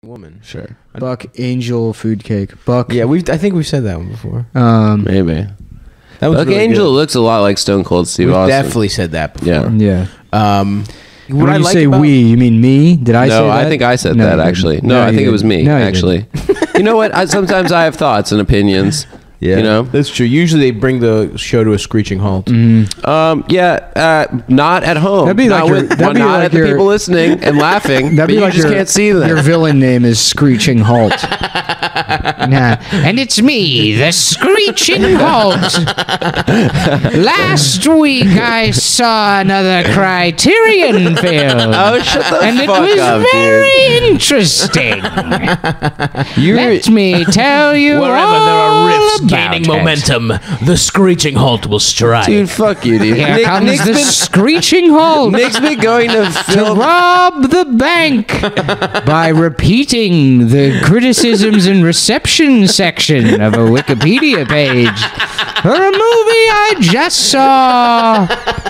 woman. Sure. Buck Angel food cake. Buck. Yeah, I think we've said that one before. Maybe. That was Buck really Angel good. looks a lot like Stone Cold Steve We've Austin. definitely said that before. Yeah. Yeah. What When I you like say about, we, you mean me? Did I say No, that? I think I said No, that you actually. didn't. No, I you think it was didn't. me No, you actually. You know what? Sometimes I have thoughts and opinions. yeah, You know? that's true. Usually they bring the show to a screeching halt. Not at home. That'd be not like your- with, that'd be not like at the your- people listening and laughing. That'd but be you like just your, can't see them. Your villain name is Screeching Halt. Nah. And it's me, the Screeching Halt. Last week I saw another Criterion film. Oh, shut the and it fuck was up, very interesting. Let me tell you Wherever all there are rifts about gaining it. momentum, the screeching halt will strike. Dude, fuck you, dude. Here comes Nick's the been, Screeching Halt. Nick's been going to To film. rob the bank by repeating the criticisms and reception section of a Wikipedia page for a movie I just saw.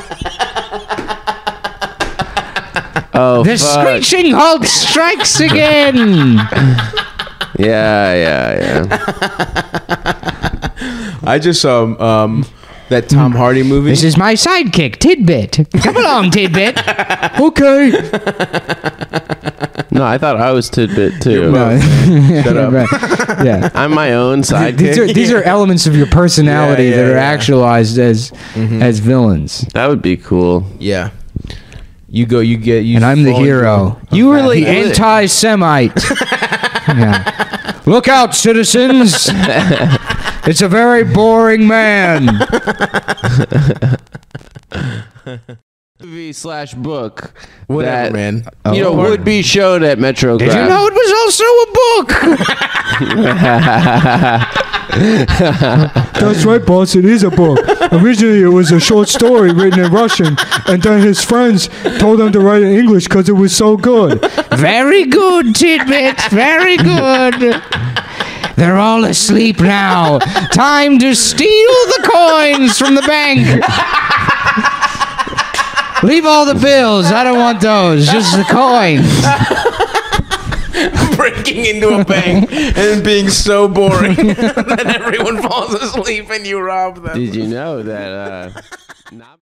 Oh, The fuck. Screeching Halt strikes again. Yeah. I just saw that Tom Hardy movie. This is my sidekick, Tidbit. Come along, Tidbit. Okay. No, I thought I was Tidbit too. No. Shut up. Right. Yeah. I'm my own sidekick. These are elements of your personality Yeah, that are yeah. actualized as villains. That would be cool. Yeah. You get. And I'm the fall into hero. a You were bad like- The habit. anti-Semite. Yeah. Look out, citizens! It's a very boring man. movie/book Whatever, that, man. you know, would be shown at Metro. Did you know it was also a book? That's right, boss. It is a book. Originally, it was a short story written in Russian, and then his friends told him to write in English because it was so good. Very good, Tidbit. Very good. They're all asleep now. Time to steal the coins from the bank. Leave all the bills. I don't want those. Just the coins. Breaking into a bank and being so boring that everyone falls asleep and you rob them. Did you know that?